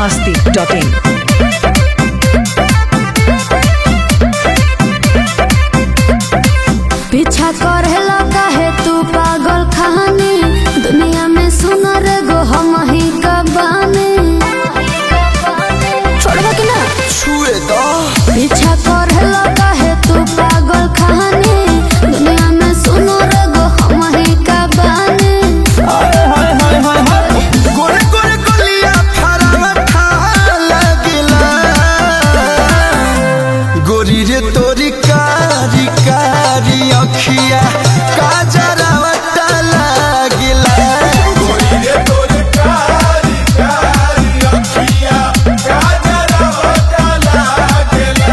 biharmasti.in। पीछा करेला काहे तू पागल खानी, दुनिया में सुनर गो हम ही कबानी। छोड़बा कि ना छुए दो पीछा करेला काहे तू पागल खानी, दुनिया में सुनर गो हम ही कबानी। गोरे गोरे गलिया फरावा खा लगला, गोरी रे तोरी कारी कारी अखिया काजरावा लगला। गोरी रे तोरी कारी कारी अखिया काजरावा लगला।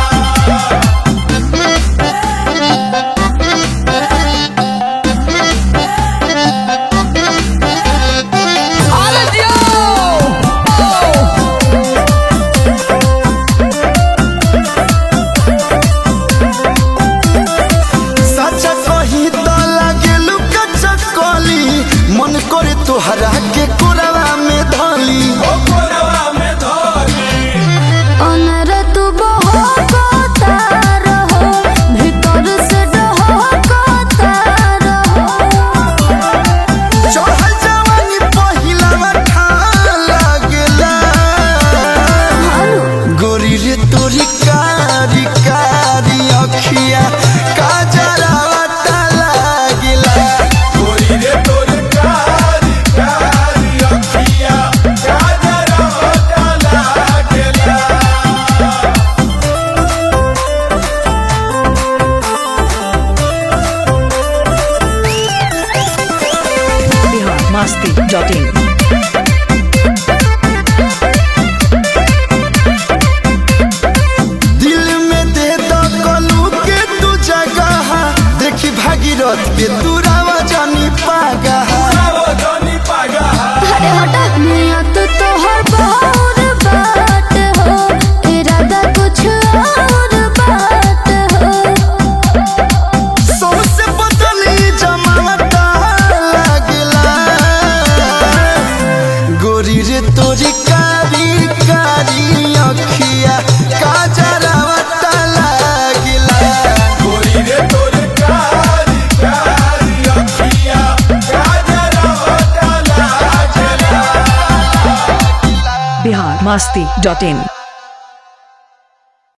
मन करे तोहरा के कोरवा में धली, अनर तू बहकता रहो, भीतर से डहकता रहो। चढ़ल जवानी पहिला खा लगला, गोरी रे तोरी कारी कारी अखिया काजरावा लगला। गोरी रे तोरी कारी कारी अखिया काजरावा लगला। biharmasti.in। दिल में दे दो कलू के तू जगह, देखी भागीरथ के तुरावा जानी पागा। अरे हटा नियत तोहर बहुत बात हो, इरादा कुछ और बात हो। सबसे बदली जमावटा लगला, गोरी रे तोरी कारी कारी अखिया काजरावा लगला। गोरी रे तोरी कारी कारी अखिया काजरावा लगला। biharmasti.in।